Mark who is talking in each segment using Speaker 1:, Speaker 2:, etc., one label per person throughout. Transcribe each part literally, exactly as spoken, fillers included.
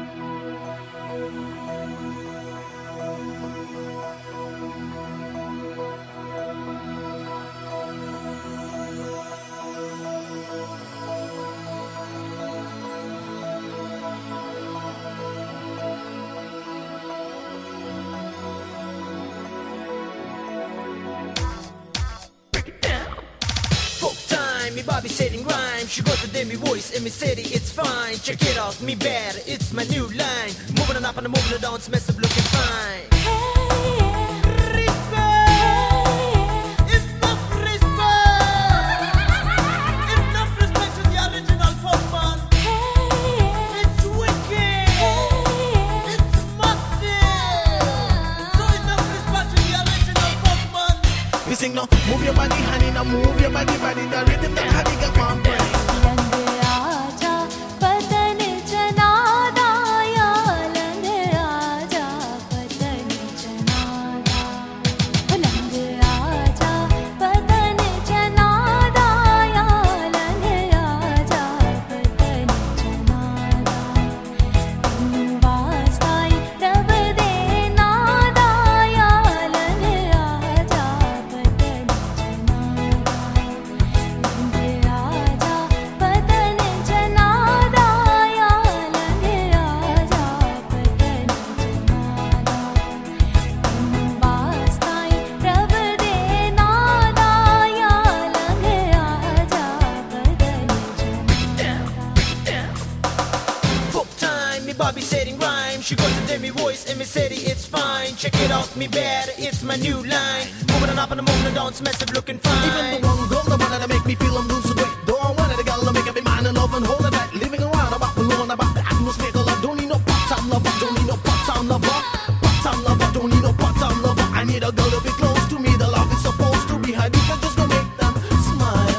Speaker 1: Me Bobby setting rhyme. She got the demi voice in me city, it's fine. Check it out, me bad, it's my new line. Moving on up and moving on down, mess up looking fine.
Speaker 2: Sing no, move your body, honey, now move your body, body, the rhythm that honey got my brain.
Speaker 1: Bobby setting rhyme. She got the demi voice in me city, it's fine. Check it out, me bad, it's my new line. Moving on up and moving on down, mess up looking fine.
Speaker 2: Even the one girl, the one that make me feel I'm doing so great. Though I wanted a girl to make up my mind and love and hold it tight. Living around about the lawn, about the atmosphere, love. Don't need no part-time lover, don't need no part-time lover. Part-time lover, don't need no part-time lover. I need a girl to be close to me. The love is supposed to be high. You can just go make them smile.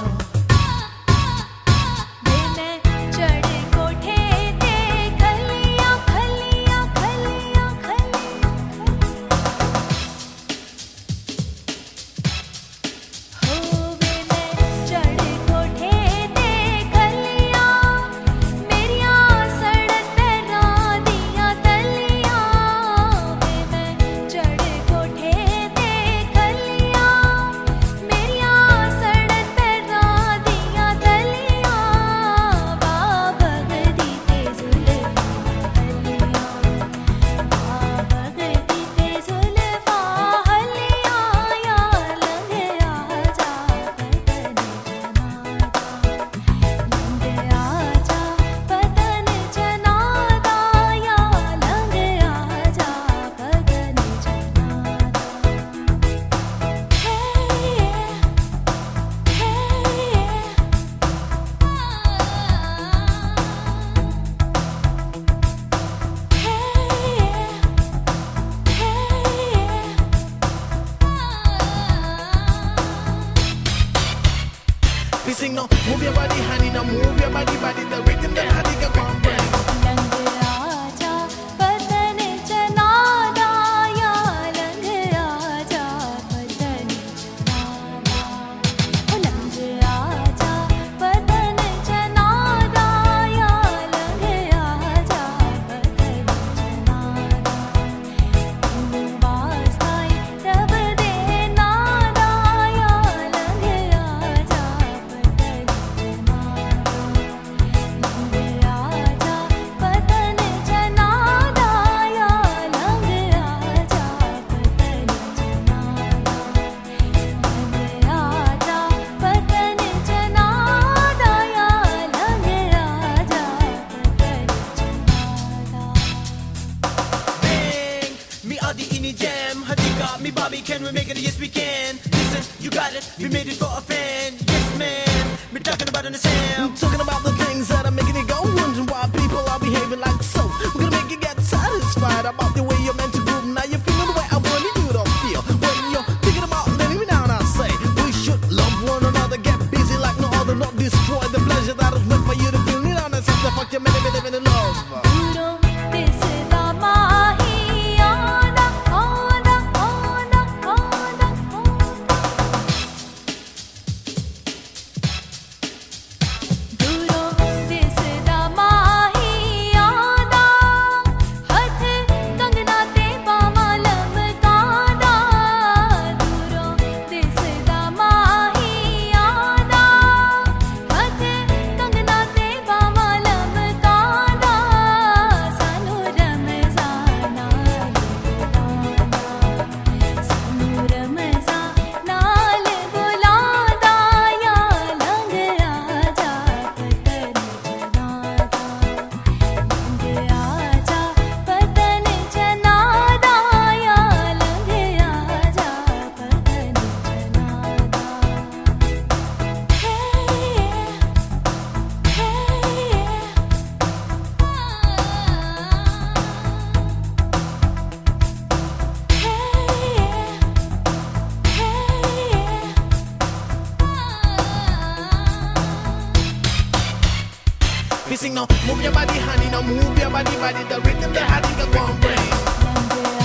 Speaker 2: We sing no, move your body, honey, now move your body, body, the rhythm that honey got my brain.
Speaker 1: Me Bobby, can we make it? Yes we can. Listen, you got it, we made it for a fan. Yes man, me talking about in the sound.
Speaker 2: I'm talking about the things that are making it go. Wondering why people are behaving like so. We're gonna make you get satisfied about the way you're meant to groove. Now you're feeling the way I want you to feel. When you're thinking about letting me down, I say we should love one another, get busy like no other, not destroy the pleasure that is meant for you to feel. You know, that's the fuck you're meant to be in love. move your body, honey, now move your body, body, the rhythm, the honey, the one brain.